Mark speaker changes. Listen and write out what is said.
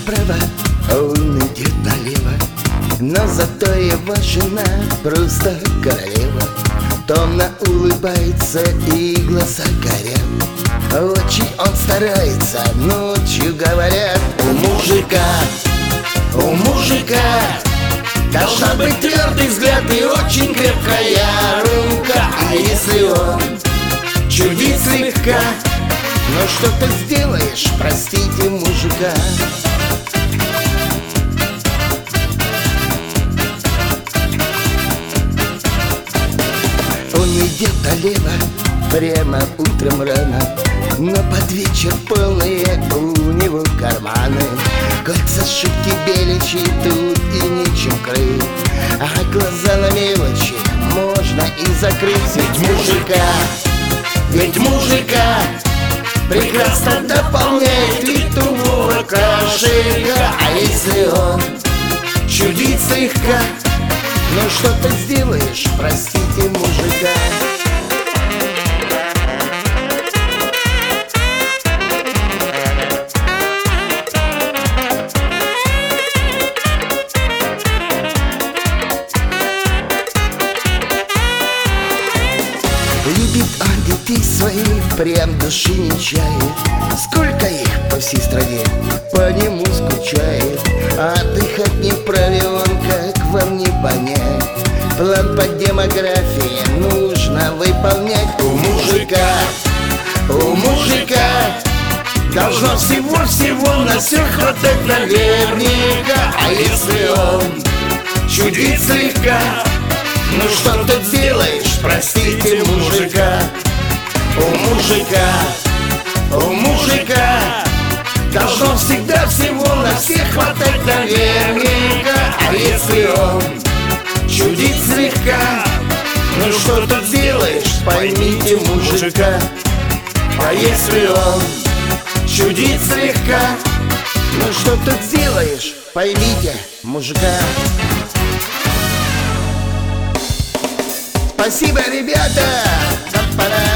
Speaker 1: направо, он идет налево, но зато его жена просто королева. Томно улыбается и глаза горят. Очень он старается, ночью говорят. У мужика должна быть твердый взгляд и очень крепкая рука. А если он чудит слегка, ну что ты сделаешь, простите мужика. Он идет налево, прямо утром рано, но под вечер полные у него карманы. Кольца, шутки, беличи тут и нечем крыть, а глаза на мелочи можно и закрыть. Ведь мужика прекрасно дополняет вид тулова кошелька. А если он чудит слегка, ну что ты сделаешь, простите мужика. Любит он детей своих, прям души не чает. Сколько их по всей стране, по нему скучает. А отдыхать не вправе он, как вам не понять. План по демографии нужно выполнять. У мужика должно всего на всех хватать наверняка. А если он чудит слегка, ну что ты делаешь, простите мужика. У мужика должно всего на всех хватать наверняка. А если он чудит слегка, ну что ты делаешь, поймите мужика. А если он чудит слегка, ну что ты делаешь, поймите мужика. Спасибо, ребята!